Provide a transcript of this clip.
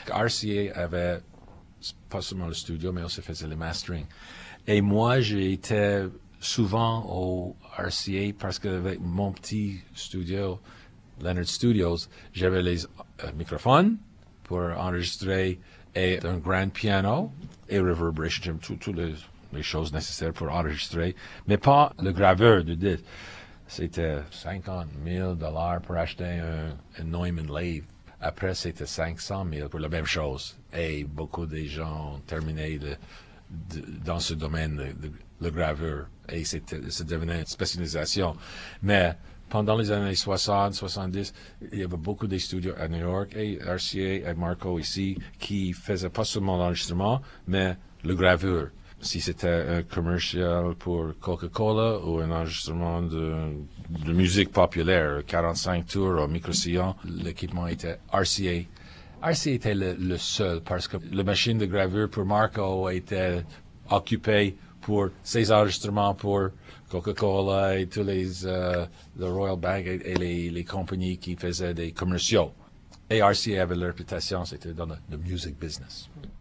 RCA avait pas seulement le studio, mais aussi faisait le mastering. Et moi, j'étais souvent au RCA parce que avec mon petit studio, Leonard Studios, j'avais les microphones pour enregistrer et un grand piano et reverberation, toutes les choses nécessaires pour enregistrer, mais pas le graveur de disque. C'était 50 000 $ pour acheter un Neumann Lathe. Après, c'était 500 000 pour la même chose. Et beaucoup de gens ont terminé dans ce domaine, le graveur. Et ça devenait une spécialisation. Mais pendant les années 60, 70, il y avait beaucoup de studios à New York et RCA et Marco ici qui faisaient pas seulement l'enregistrement, mais le graveur. Si c'était un commercial pour Coca-Cola ou un enregistrement de musique populaire, 45 tours au micro-sillon, l'équipement était RCA. RCA était le seul parce que la machine de gravure pour Marco était occupée pour ses enregistrements pour Coca-Cola et tous le Royal Bank et les compagnies qui faisaient des commerciaux. Et RCA avait leur réputation, c'était dans le music business.